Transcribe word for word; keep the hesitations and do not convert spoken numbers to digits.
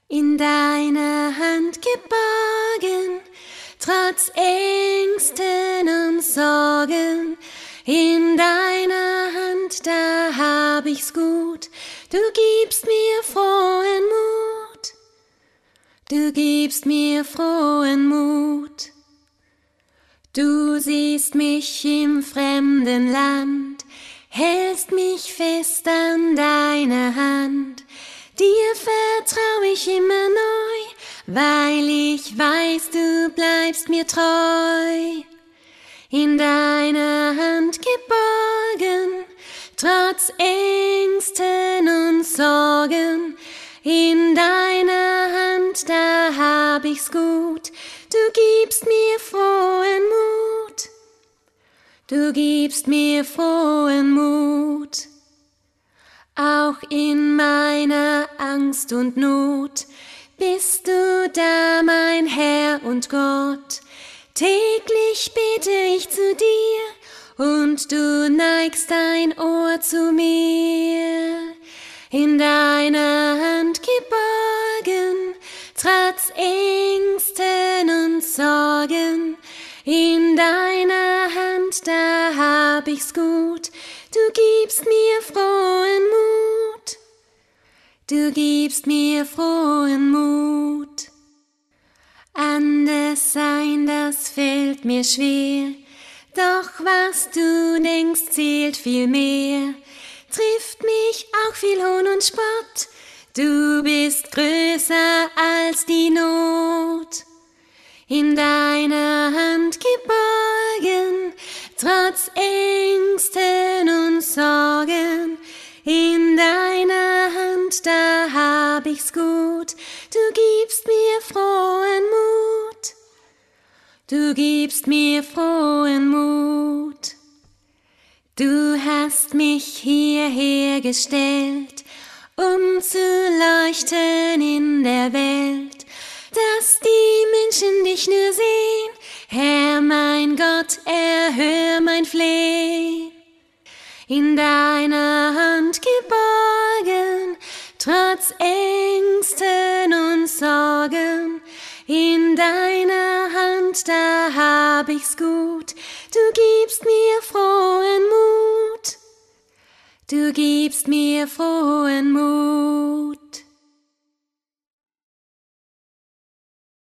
in deiner Hand geborgen, trotz Ängsten und Sorgen. In deiner Hand, da hab ich's gut, du gibst mir frohen Mut, du gibst mir frohen Mut. Du siehst mich im fremden Land, hältst mich fest an deiner Hand. Dir vertrau ich immer neu, weil ich weiß, du bleibst mir treu. In deiner Hand geborgen, trotz Ängsten und Sorgen. In deiner Hand, da hab ich's gut, du gibst mir frohen Mut, du gibst mir frohen Mut. Auch in meiner Angst und Not bist du da, mein Herr und Gott. Täglich bete ich zu dir und du neigst dein Ohr zu mir. In deiner Hand geborgen, trotz Ängsten und Sorgen. In deiner Hand, da hab ich's gut, du gibst mir frohen Mut, du gibst mir frohen Mut. Anders sein, das fällt mir schwer, doch was du denkst, zählt viel mehr. Trifft mich auch viel Hohn und Spott, du bist größer als die Not. In deiner Hand geborgen, trotz Ängsten und Sorgen. In deiner Hand, da hab ich's gut, du gibst mir frohen Mut, du gibst mir frohen Mut. Du hast mich hierher gestellt, um zu leuchten in der Welt, dass die Menschen dich nur sehen. Herr, mein Gott, erhör mein Flehen. In deiner Hand geborgen, trotz Ängsten und Sorgen. In deiner Hand, da hab ich's gut, du gibst mir frohen Mut, du gibst mir frohen Mut.